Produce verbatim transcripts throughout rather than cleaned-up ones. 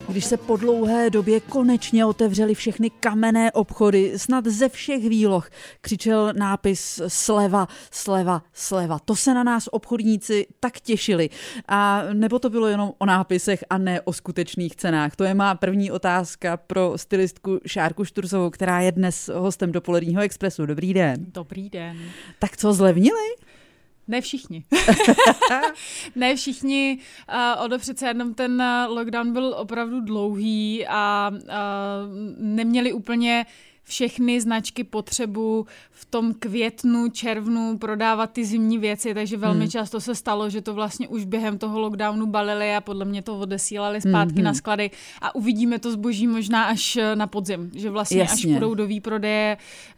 Když se po dlouhé době konečně otevřely všechny kamenné obchody, snad ze všech výloh křičel nápis sleva, sleva, sleva. To se na nás obchodníci tak těšili. A nebo to bylo jenom o nápisech a ne o skutečných cenách? To je má první otázka pro stylistku Šárku Šturzovou, která je dnes hostem Dopoledního expresu. Dobrý den. Dobrý den. Tak co, zlevnili? Ne všichni. ne všichni. Uh, ono přece jenom ten lockdown byl opravdu dlouhý a uh, neměli úplně všechny značky potřebu v tom květnu, červnu prodávat ty zimní věci, takže velmi hmm. často se stalo, že to vlastně už během toho lockdownu balili a podle mě to odesílali zpátky hmm. na sklady a uvidíme to zboží možná až na podzim, že vlastně Jasně. až půjdou do výprodeje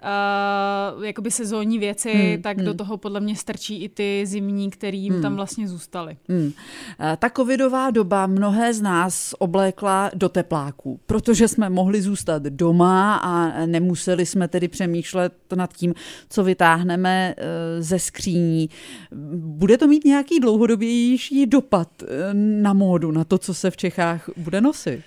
uh, jakoby sezónní věci, hmm. tak hmm. do toho podle mě strčí i ty zimní, který jim hmm. tam vlastně zůstaly. Hmm. Ta covidová doba mnohé z nás oblékla do tepláků, protože jsme mohli zůstat doma a nemuseli jsme tedy přemýšlet nad tím, co vytáhneme ze skříní. Bude to mít nějaký dlouhodobější dopad na módu, na to, co se v Čechách bude nosit?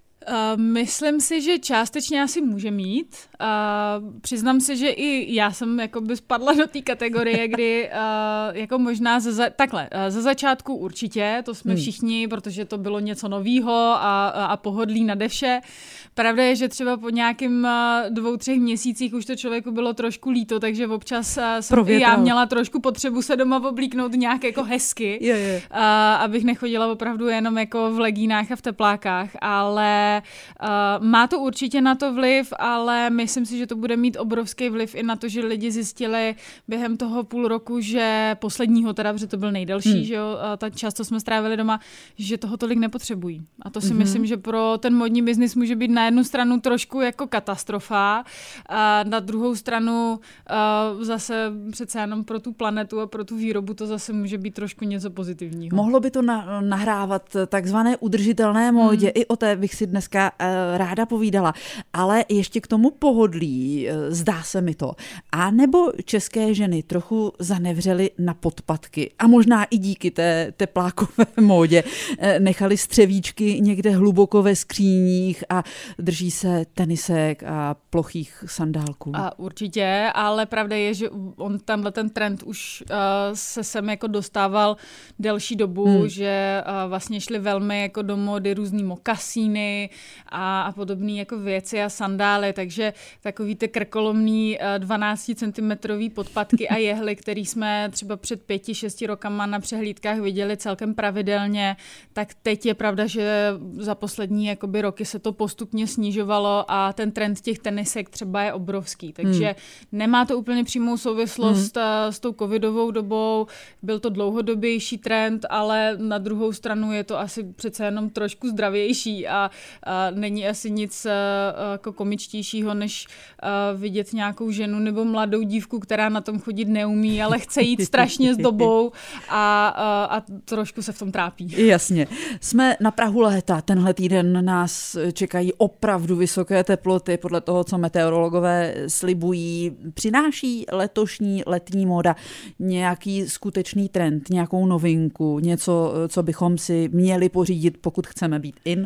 Uh, myslím si, že částečně asi může mít. Uh, přiznám se, že i já jsem jakoby spadla do té kategorie, kdy uh, jako možná ze za, takhle, uh, ze začátku určitě, to jsme hmm. všichni, protože to bylo něco novýho a, a, a pohodlí nade vše. Pravda je, že třeba po nějakým uh, dvou, třech měsících už to člověku bylo trošku líto, takže občas uh, jsem i já měla trošku potřebu se doma oblíknout nějak jako hezky, je, je. Uh, abych nechodila opravdu jenom jako v legínách a v teplákách, ale Uh, má to určitě na to vliv, ale myslím si, že to bude mít obrovský vliv i na to, že lidi zjistili během toho půl roku, že posledního teda, protože to byl nejdelší, hmm. že jo, ta část, co jsme strávili doma, že toho tolik nepotřebují. A to si mm-hmm. myslím, že pro ten modní biznis může být na jednu stranu trošku jako katastrofa, a na druhou stranu uh, zase přece jenom pro tu planetu a pro tu výrobu to zase může být trošku něco pozitivního. Mohlo by to na, nahrávat takzvané udržitelné módě, hmm. i o té bych si dneska uh, ráda povídala, ale ještě k tomu pohodlí, uh, zdá se mi to. A nebo české ženy trochu zanevřely na podpatky a možná i díky té teplákové módě uh, nechali střevíčky někde hluboko ve skříních a drží se tenisek a plochých sandálků. A určitě, ale pravda je, že on tenhle ten trend už uh, se sem jako dostával delší dobu, hmm. že uh, vlastně šly velmi jako do módy různý mokasíny a, a podobné jako věci a sandály, takže takový ty krkolomný dvanácticentimetrový podpatky a jehly, který jsme třeba před pěti, šesti rokama na přehlídkách viděli celkem pravidelně, tak teď je pravda, že za poslední jakoby roky se to postupně snižovalo a ten trend těch tenisek třeba je obrovský, takže hmm. nemá to úplně přímou souvislost hmm. s tou covidovou dobou, byl to dlouhodobější trend, ale na druhou stranu je to asi přece jenom trošku zdravější a A není asi nic uh, jako komičtějšího, než uh, vidět nějakou ženu nebo mladou dívku, která na tom chodit neumí, ale chce jít strašně s dobou a, uh, a trošku se v tom trápí. Jasně. Jsme na prahu léta. Tenhle týden nás čekají opravdu vysoké teploty podle toho, co meteorologové slibují. Přináší letošní letní móda nějaký skutečný trend, nějakou novinku, něco, co bychom si měli pořídit, pokud chceme být in?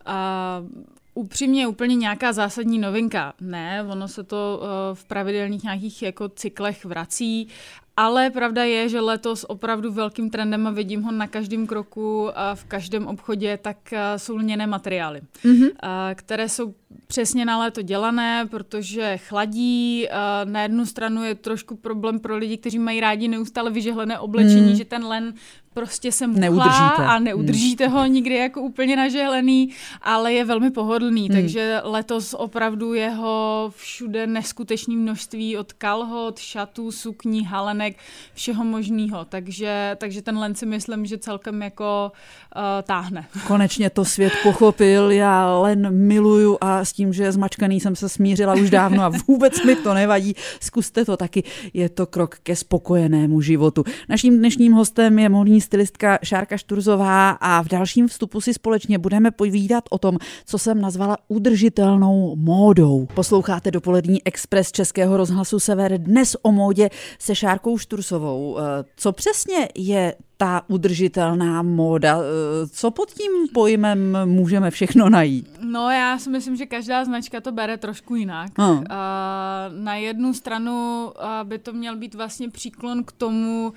Uh, upřímně úplně nějaká zásadní novinka. Ne, ono se to uh, v pravidelných nějakých jako cyklech vrací, ale pravda je, že letos opravdu velkým trendem a vidím ho na každém kroku a v každém obchodě, tak uh, jsou lněné materiály, mm-hmm. uh, které jsou přesně na léto dělané, protože chladí. Uh, na jednu stranu je trošku problém pro lidi, kteří mají rádi neustále vyžehlené oblečení, mm. že ten len prostě se muchlá a neudržíte hmm. ho nikdy jako úplně nažehlený, ale je velmi pohodlný, hmm. takže letos opravdu jeho všude neskutečné množství od kalhot, šatů, sukní, halenek, všeho možného, takže, takže ten len si myslím, že celkem jako uh, táhne. Konečně to svět pochopil, já len miluju a s tím, že je zmačkaný, jsem se smířila už dávno a vůbec mi to nevadí, zkuste to taky, je to krok ke spokojenému životu. Naším dnešním hostem je módní stylistka Šárka Šturzová a v dalším vstupu si společně budeme povídat o tom, co jsem nazvala udržitelnou módou. Posloucháte Dopolední Express Českého rozhlasu Sever dnes o módě se Šárkou Šturzovou. Co přesně je ta udržitelná móda? Co pod tím pojmem můžeme všechno najít? No já si myslím, že každá značka to bere trošku jinak. Hmm. Na jednu stranu by to měl být vlastně příklon k tomu,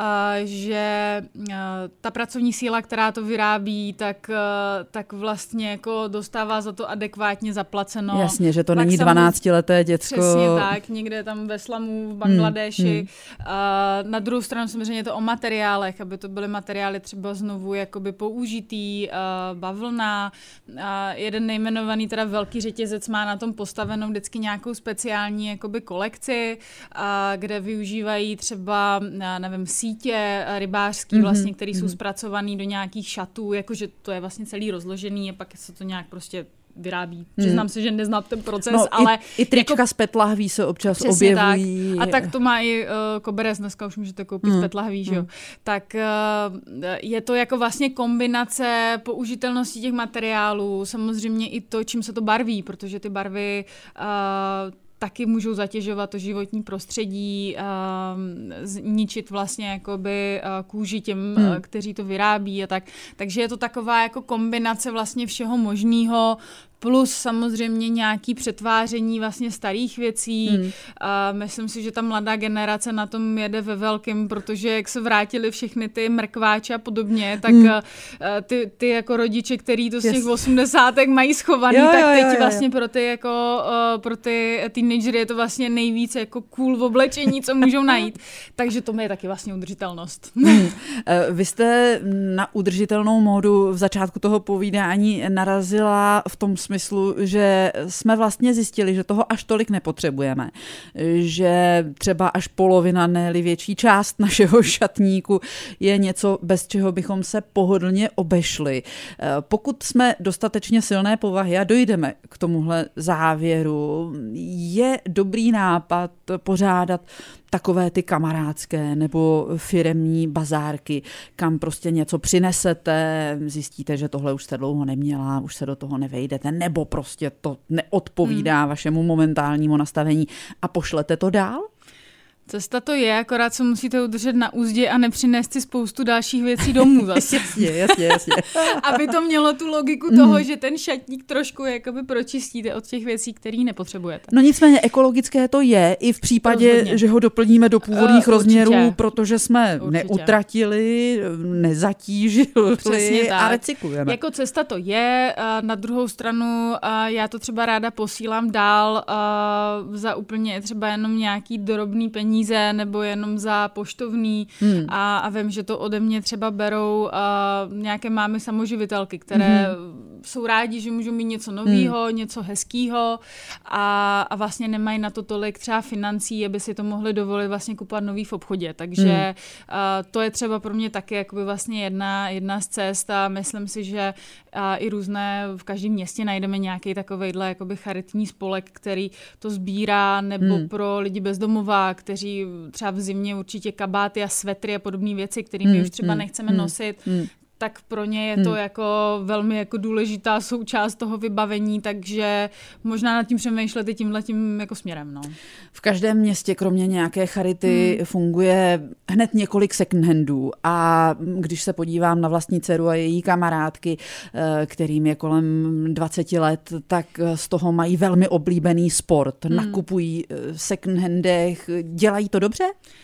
že ta pracovní síla, která to vyrábí, tak, tak vlastně jako dostává za to adekvátně zaplaceno. Jasně, že to tak není dvanáctileté děcko. Přesně tak, někde tam ve slamu v Bangladeši. Hmm. Na druhou stranu samozřejmě je to o materiálech, aby to byly materiály třeba znovu jakoby použitý, bavlna. Jeden nejmenovaný teda velký řetězec má na tom postavenou vždycky nějakou speciální jakoby kolekci, kde využívají třeba, nevím, sítě rybářský mm-hmm. vlastně, které jsou zpracovaný do nějakých šatů, jakože to je vlastně celý rozložený a pak se to nějak prostě vyrábí. Přiznám hmm. se, že neznám ten proces, no, ale... I, i trička jako, z PET lahví se občas objevují. Tak. A tak to má i uh, Koberec, dneska už můžete koupit hmm. z PET lahví, že jo. Hmm. Tak uh, je to jako vlastně kombinace použitelnosti těch materiálů, samozřejmě i to, čím se to barví, protože ty barvy uh, taky můžou zatěžovat to životní prostředí, uh, zničit vlastně jakoby uh, kůži těm, hmm. uh, kteří to vyrábí a tak. Takže je to taková jako kombinace vlastně všeho možného, plus samozřejmě nějaký přetváření vlastně starých věcí. Hmm. A myslím si, že ta mladá generace na tom jede ve velkém, protože jak se vrátily všechny ty mrkváče a podobně, tak hmm. ty, ty jako rodiče, který to z těch yes. osmdesátek mají schovaný, jo, tak teď jo, jo, jo. vlastně pro ty jako pro ty teenagery je to vlastně nejvíc jako cool v oblečení, co můžou najít. Takže to je taky vlastně udržitelnost. Hmm. Vy jste na udržitelnou módu v začátku toho povídání narazila v tom smyslu, že jsme vlastně zjistili, že toho až tolik nepotřebujeme. Že třeba až polovina, ne-li větší část našeho šatníku je něco, bez čeho bychom se pohodlně obešli. Pokud jsme dostatečně silné povahy a dojdeme k tomuhle závěru, je dobrý nápad pořádat takové ty kamarádské nebo firemní bazárky, kam prostě něco přinesete, zjistíte, že tohle už jste dlouho neměla, už se do toho nevejdete, nebo prostě to neodpovídá hmm. vašemu momentálnímu nastavení a pošlete to dál? Cesta to je, akorát se musíte udržet na úzdě a nepřinést si spoustu dalších věcí domů zase. jasně, jasně, jasně. Aby to mělo tu logiku toho, mm. že ten šatník trošku jakoby pročistíte od těch věcí, které nepotřebujete. No nicméně ekologické to je i v případě, rozhodně. Že ho doplníme do původních uh, rozměrů, určitě. Protože jsme určitě. Neutratili, nezatížili a recyklujeme. Jako cesta to je, na druhou stranu já to třeba ráda posílám dál za úplně třeba jenom nějaký drobný peníze nebo jenom za poštovný hmm. a, a vím, že to ode mě třeba berou uh, nějaké mámy samoživitelky, které hmm. jsou rádi, že můžou mít něco novýho, hmm. něco hezkýho a, a vlastně nemají na to tolik třeba financí, aby si to mohli dovolit vlastně kupovat nový v obchodě. Takže hmm. uh, to je třeba pro mě taky jakoby vlastně jedna, jedna z cest a myslím si, že uh, i různé, v každém městě najdeme nějaký takovejhle jakoby charitní spolek, který to sbírá, nebo hmm. pro lidi bezdomová, kteří třeba v zimě určitě kabáty a svetry a podobné věci, kterými hmm, už třeba hmm, nechceme hmm, nosit, hmm. tak pro ně je to hmm. jako velmi jako důležitá součást toho vybavení, takže možná nad tím přemýšlet i tímhletím jako směrem. No. V každém městě, kromě nějaké charity, hmm. funguje hned několik second handů a když se podívám na vlastní dceru a její kamarádky, kterým je kolem dvacet let, tak z toho mají velmi oblíbený sport. Hmm. Nakupují v second handech, dělají to dobře?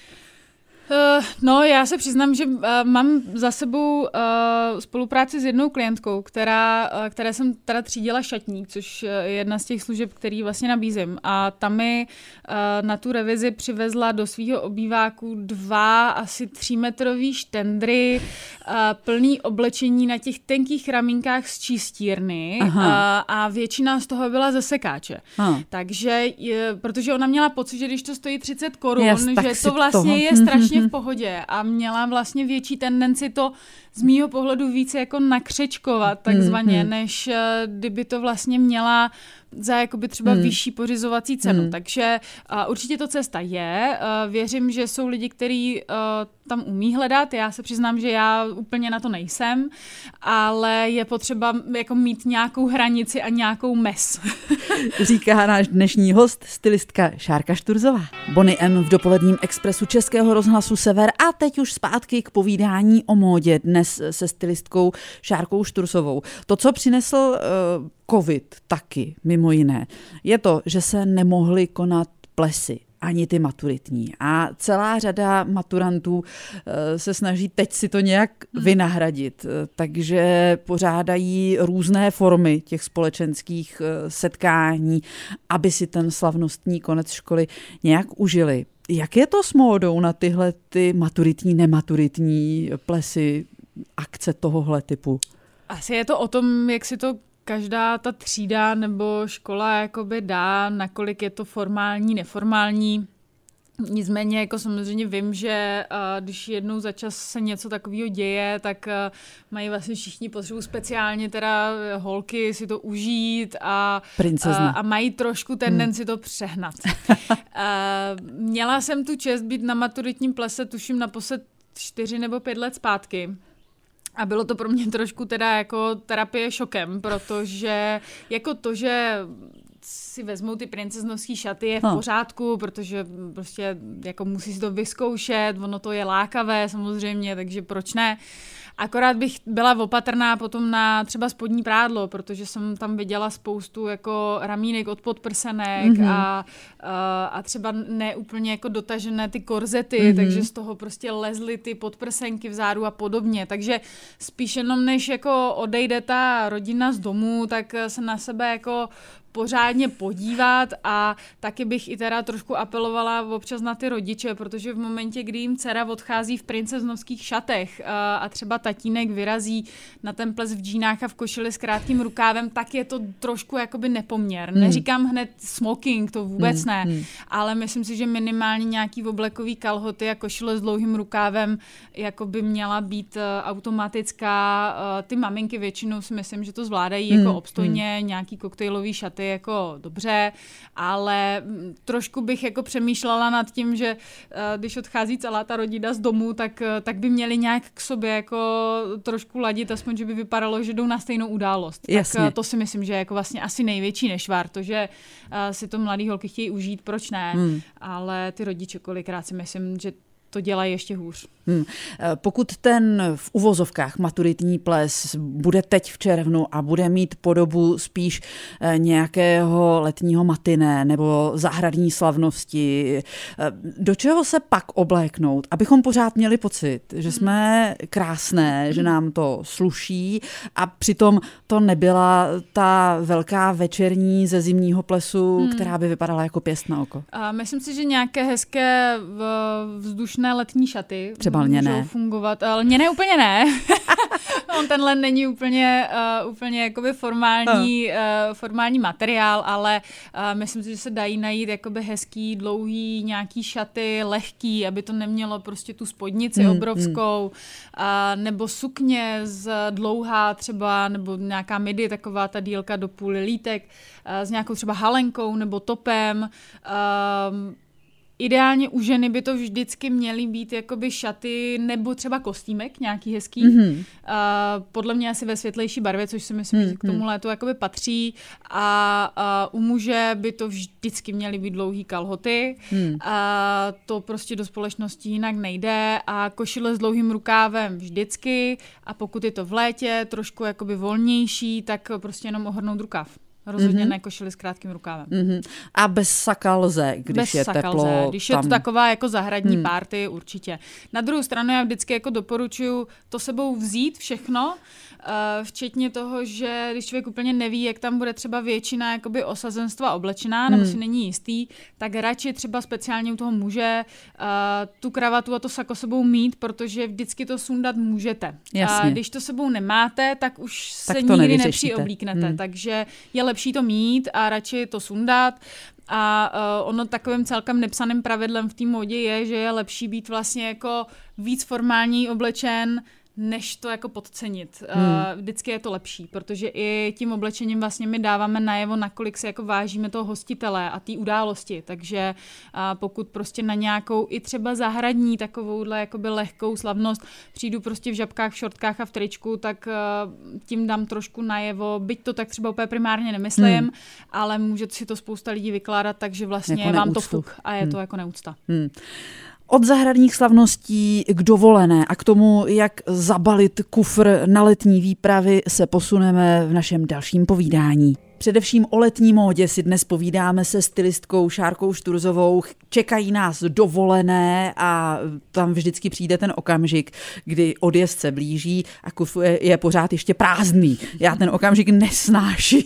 Uh, no, já se přiznám, že uh, mám za sebou uh, spolupráci s jednou klientkou, která, uh, které jsem teda třídila šatník, což je jedna z těch služeb, který vlastně nabízím. A tam mi uh, na tu revizi přivezla do svého obýváku dva asi třímetrový štendry, uh, plný oblečení na těch tenkých ramínkách z čistírny uh, a většina z toho byla ze sekáče. Aha. Takže, je, protože ona měla pocit, že když to stojí třicet korun, yes, že to vlastně toho. Je strašně v pohodě a měla vlastně větší tendenci to z mýho pohledu více jako nakřečkovat takzvaně, mm, mm. než kdyby to vlastně měla za jakoby třeba hmm. vyšší pořizovací cenu. Hmm. Takže uh, určitě to cesta je. Uh, věřím, že jsou lidi, kteří uh, tam umí hledat. Já se přiznám, že já úplně na to nejsem, ale je potřeba jako mít nějakou hranici a nějakou mez. Říká náš dnešní host, stylistka Šárka Šturzová. Bonnie M. v dopoledním expresu Českého rozhlasu Sever a teď už zpátky k povídání o módě dnes se stylistkou Šárkou Šturzovou. To, co přinesl uh, covid taky, mimo jiné, je to, že se nemohly konat plesy. Ani ty maturitní. A celá řada maturantů se snaží teď si to nějak vynahradit. Takže pořádají různé formy těch společenských setkání, aby si ten slavnostní konec školy nějak užili. Jak je to s módou na tyhle ty maturitní, nematuritní plesy, akce tohohle typu? Asi je to o tom, jak si to každá ta třída nebo škola jakoby dá, nakolik je to formální, neformální. Nicméně jako samozřejmě vím, že uh, když jednou za čas se něco takového děje, tak uh, mají vlastně všichni potřebu speciálně teda holky si to užít a, uh, a mají trošku tendenci hmm. to přehnat. uh, měla jsem tu čest být na maturitním plese, tuším naposled čtyři nebo pět let zpátky. A bylo to pro mě trošku teda jako terapie šokem, protože jako to, že si vezmou ty princeznovský šaty je v pořádku, protože prostě jako musí si to vyzkoušet, ono to je lákavé samozřejmě, takže proč ne? Akorát bych byla opatrná potom na třeba spodní prádlo, protože jsem tam viděla spoustu jako ramínek od podprsenek mm-hmm. a, a, a třeba neúplně jako dotažené ty korzety, mm-hmm. takže z toho prostě lezly ty podprsenky vzadu a podobně. Takže spíš jenom než jako odejde ta rodina z domu, tak se na sebe jako pořádně podívat a taky bych i teda trošku apelovala občas na ty rodiče, protože v momentě, kdy jim dcera odchází v princeznovských šatech a, a třeba tatínek vyrazí na ten ples v džínách a v košili s krátkým rukávem, tak je to trošku jakoby nepoměr. Hmm. Neříkám hned smoking, to vůbec hmm. ne, hmm. ale myslím si, že minimálně nějaký oblekový kalhoty a košile s dlouhým rukávem jakoby měla být automatická. Ty maminky většinou si myslím, že to zvládají hmm. jako obstojně, hmm. nějaký koktejlový šaty jako dobře, ale trošku bych jako přemýšlela nad tím, že když odchází celá ta rodina z domu, tak, tak by měli nějak k sobě jako trošku ladit, aspoň, že by vypadalo, že jdou na stejnou událost. Jasně. Tak to si myslím, že je jako vlastně asi největší nešvar, to, že si to mladý holky chtějí užít, proč ne, hmm. ale ty rodiče kolikrát si myslím, že to dělají ještě hůř. Hmm. Pokud ten v uvozovkách maturitní ples bude teď v červnu a bude mít podobu spíš nějakého letního matiné nebo zahradní slavnosti, do čeho se pak obléknout, abychom pořád měli pocit, že jsme krásné, že nám to sluší a přitom to nebyla ta velká večerní ze zimního plesu, hmm. která by vypadala jako pěst na oko. A myslím si, že nějaké hezké vzdušné letní šaty třeba lněné. Fungovat. Lněné úplně ne. On tenhle není úplně, uh, úplně jakoby formální, uh, formální materiál, ale uh, myslím si, že se dají najít jakoby hezký, dlouhý, nějaký šaty, lehký, aby to nemělo prostě tu spodnici hmm, obrovskou, hmm. Uh, nebo sukně z dlouhá třeba, nebo nějaká midi, taková ta dílka do půl lítek, uh, s nějakou třeba halenkou nebo topem. Uh, Ideálně u ženy by to vždycky měly být jakoby šaty nebo třeba kostýmek nějaký hezký. Mm-hmm. Uh, podle mě asi ve světlejší barvě, což si myslím, mm-hmm. že k tomu létu jakoby patří. A uh, u muže by to vždycky měly být dlouhý kalhoty. Mm. A to prostě do společnosti jinak nejde. A košile s dlouhým rukávem vždycky. A pokud je to v létě trošku jakoby volnější, tak prostě jenom ohrnout rukáv. Rozhodně mm-hmm. ne košili s krátkým rukávem. Mm-hmm. A bez saka lze, když bez je teplo. Lze. Když tam... je to taková jako zahradní mm. party, určitě. Na druhou stranu já vždycky jako doporučuji to sebou vzít všechno, uh, včetně toho, že když člověk úplně neví, jak tam bude třeba většina jakoby osazenstva oblečená, nebo mm. si není jistý, tak radši třeba speciálně u toho muže uh, tu kravatu a to sako sebou mít, protože vždycky to sundat můžete. Jasně. Uh, když to sebou nemáte, tak už tak se nikdy nepřioblíknete. Mm. Takže je lepší to mít a radši to sundat. A uh, ono takovým celkem nepsaným pravidlem v té módě je, že je lepší být vlastně jako víc formální oblečen, než to jako podcenit. Hmm. Vždycky je to lepší, protože i tím oblečením vlastně my dáváme najevo, nakolik si jako vážíme toho hostitele a té události, takže pokud prostě na nějakou i třeba zahradní takovouhle jakoby lehkou slavnost přijdu prostě v žabkách, v šortkách a v tričku, tak tím dám trošku najevo, byť to tak třeba úplně primárně nemyslím, hmm. ale může si to spousta lidí vykládat, takže vlastně jako vám to fuk a je hmm. to jako neúcta. Hmm. Od zahradních slavností k dovolené a k tomu, jak zabalit kufr na letní výpravy, se posuneme v našem dalším povídání. Především o letní módě si dnes povídáme se stylistkou Šárkou Šturzovou. Čekají nás dovolené a tam vždycky přijde ten okamžik, kdy odjezd se blíží a kufr je, je pořád ještě prázdný. Já ten okamžik nesnáším.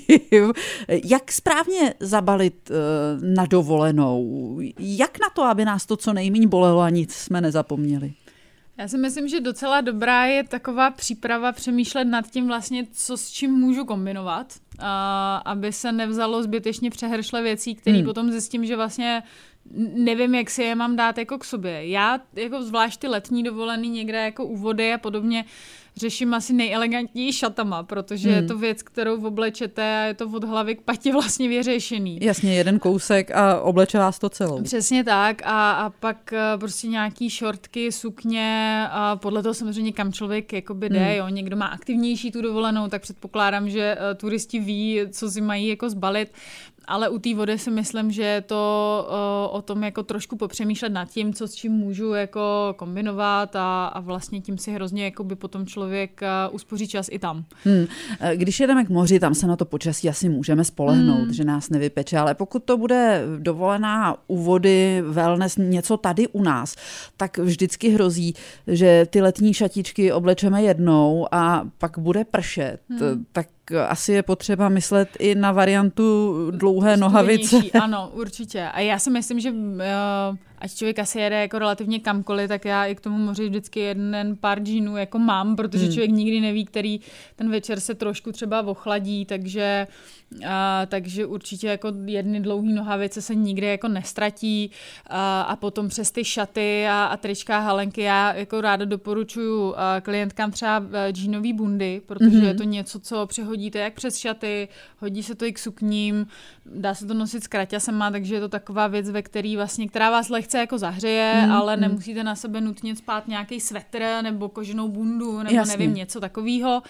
Jak správně zabalit na dovolenou? Jak na to, aby nás to co nejméně bolelo a nic jsme nezapomněli? Já si myslím, že docela dobrá je taková příprava přemýšlet nad tím vlastně, co s čím můžu kombinovat, a aby se nevzalo zbytečně přehršle věcí, které hmm. potom zjistím, že vlastně nevím, jak si je mám dát jako k sobě. Já jako zvlášť ty letní dovolený někde jako u vody a podobně řeším asi nejelegantněji šatama, protože hmm. je to věc, kterou oblečete a je to od hlavy k patě vlastně vyřešený. Jasně, jeden kousek a obleče vás to celou. Přesně tak a, a pak prostě nějaký šortky, sukně a podle toho samozřejmě kam člověk jakoby jde, hmm. jo. Někdo má aktivnější tu dovolenou, tak předpokládám, že uh, turisti ví, co si mají jako zbalit. Ale u té vody si myslím, že je to uh, o tom jako trošku popřemýšlet nad tím, co s čím můžu jako kombinovat a, a vlastně tím si hrozně jakoby potom člověk uh, uspoří čas i tam. Hmm. Když jedeme k moři, tam se na to počasí asi můžeme spolehnout, hmm. že nás nevypeče, ale pokud to bude dovolená u vody, wellness, něco tady u nás, tak vždycky hrozí, že ty letní šatičky oblečeme jednou a pak bude pršet. Hmm. Tak asi je potřeba myslet i na variantu dlouhé nohavice. Ano, určitě. A já si myslím, že uh, ať člověk asi jede jako relativně kamkoliv, tak já i k tomu moři vždycky jeden pár džínů jako mám, protože hmm. člověk nikdy neví, který ten večer se trošku třeba ochladí, takže, uh, takže určitě jako jedny dlouhý nohavice se nikdy jako nestratí uh, a potom přes ty šaty a, a trička halenky já jako ráda doporučuju uh, klientkám třeba džínový bundy, protože hmm. je to něco, co přehodíte jak přes šaty, hodí se to i k sukním, dá se to nosit s kraťasema, takže je to taková věc, ve který vlastně, která vás lehce jako zahřeje, mm, ale mm. nemusíte na sebe nutně spát nějaký svetr nebo koženou bundu nebo Jasně. nevím, něco takového.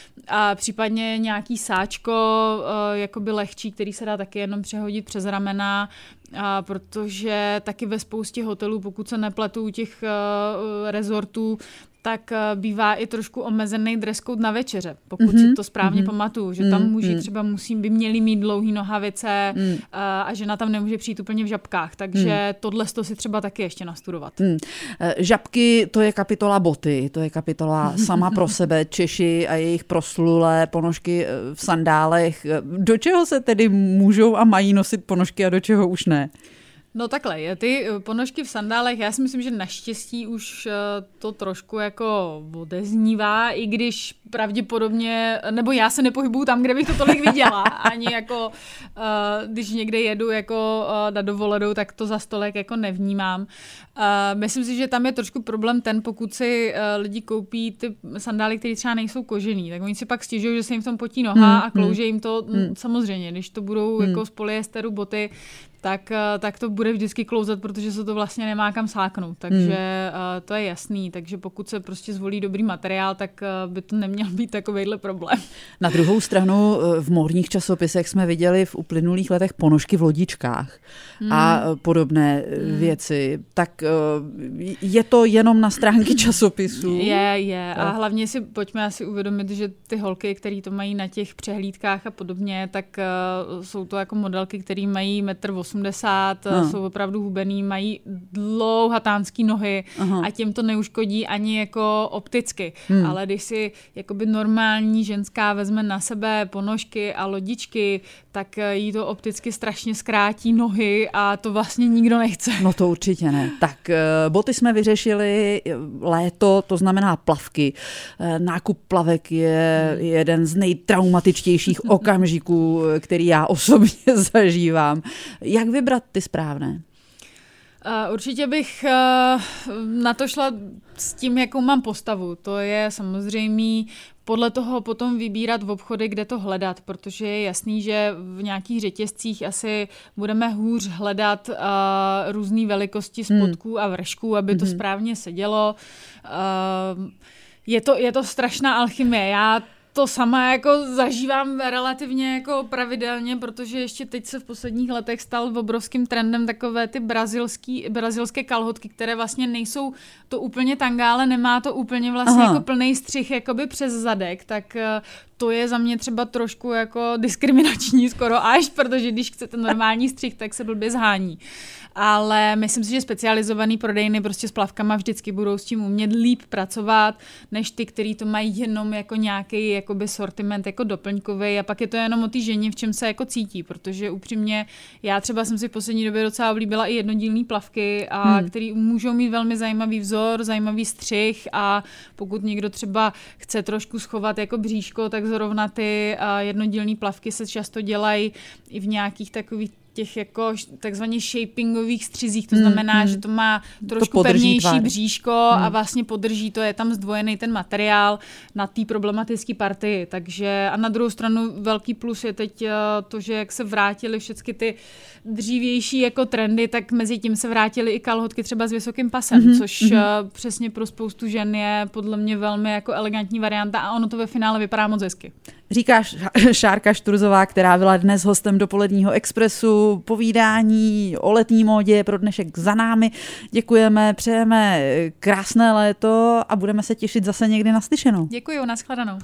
A případně nějaký sáčko, uh, jakoby lehčí, který se dá taky jenom přehodit přes ramena, a protože taky ve spoustě hotelů, pokud se nepletu u těch uh, rezortů, tak bývá i trošku omezený dress code na večeře, pokud mm-hmm. si to správně mm-hmm. pamatuju, že tam muži mm-hmm. třeba musí, by měli mít dlouhý nohavice mm. a, a žena tam nemůže přijít úplně v žabkách, takže mm. tohle to si třeba taky ještě nastudovat. Mm. Žabky, to je kapitola boty, to je kapitola sama pro sebe, Češi a jejich proslulé ponožky v sandálech. Do čeho se tedy můžou a mají nosit ponožky a do čeho už ne? No takhle, ty ponožky v sandálech, já si myslím, že naštěstí už to trošku jako odeznívá, i když pravděpodobně, nebo já se nepohybuju tam, kde bych to tolik viděla, ani jako, když někde jedu jako na dovolenou, tak to za stolek jako nevnímám. Myslím si, že tam je trošku problém ten, pokud si lidi koupí ty sandály, které třeba nejsou kožený, tak oni si pak stěžují, že se jim v tom potí noha hmm, a klouže jim to, hmm. samozřejmě, když to budou hmm. jako z polyesteru boty, tak, tak to bude vždycky klouzat, protože se to vlastně nemá kam sáknout. Takže hmm. to je jasný. Takže pokud se prostě zvolí dobrý materiál, tak by to neměl být takovejhle problém. Na druhou stranu v módních časopisech jsme viděli v uplynulých letech ponožky v lodičkách hmm. a podobné hmm. věci. Tak je to jenom na stránky časopisů? Je, je. A hlavně si pojďme asi uvědomit, že ty holky, které to mají na těch přehlídkách a podobně, tak jsou to jako modelky, které mají metr osmdesát, Aha. jsou opravdu hubený, mají dlouhatánský nohy Aha. a těm to neuškodí ani jako opticky. Hmm. Ale když si jakoby normální ženská vezme na sebe ponožky a lodičky, tak jí to opticky strašně zkrátí nohy a to vlastně nikdo nechce. No to určitě ne. Tak boty jsme vyřešili, léto, to znamená plavky. Nákup plavek je hmm. jeden z nejtraumatičtějších okamžiků, který já osobně zažívám. Jak vybrat ty správné? Uh, určitě bych uh, na to šla s tím, jakou mám postavu. To je samozřejmé podle toho potom vybírat v obchody, kde to hledat, protože je jasný, že v nějakých řetězcích asi budeme hůř hledat uh, různé velikosti spodků hmm. a vršků, aby to hmm. správně sedělo. Uh, je to, je to strašná alchymie. Já to sama jako zažívám relativně jako pravidelně, protože ještě teď se v posledních letech stal obrovským trendem takové ty brazilský, brazilské kalhotky, které vlastně nejsou to úplně tanga, ale nemá to úplně vlastně Aha. jako plný střih jakoby přes zadek, tak to je za mě třeba trošku jako diskriminační skoro až, protože když chcete normální střih, tak se blbě zhání. Ale myslím si, že specializovaný prodejny prostě s plavkama vždycky budou s tím umět líp pracovat, než ty, který to mají jenom jako nějaký jakoby sortiment jako doplňkový a pak je to jenom o té ženě, v čem se jako cítí, protože upřímně já třeba jsem si v poslední době docela oblíbila i jednodílný plavky, a hmm. který můžou mít velmi zajímavý vzor, zajímavý střih a pokud někdo třeba chce trošku schovat jako bříško, tak zrovna ty jednodílný plavky se často dělají i v nějakých takových těch jako takzvaně shapingových střizích, to znamená, hmm, že to má trošku to pevnější tvár. bříško hmm. a vlastně podrží to, je tam zdvojený ten materiál na té problematické partii, takže a na druhou stranu velký plus je teď to, že jak se vrátily všechny ty dřívější jako trendy, tak mezi tím se vrátily i kalhotky třeba s vysokým pasem, hmm. což hmm. přesně pro spoustu žen je podle mě velmi jako elegantní varianta a ono to ve finále vypadá moc hezky. Říká Šárka Šturzová, která byla dnes hostem Dopoledního expresu. Povídání o letní módě pro dnešek za námi. Děkujeme, přejeme krásné léto a budeme se těšit zase někdy naslyšenou. Děkuju, nashledanou.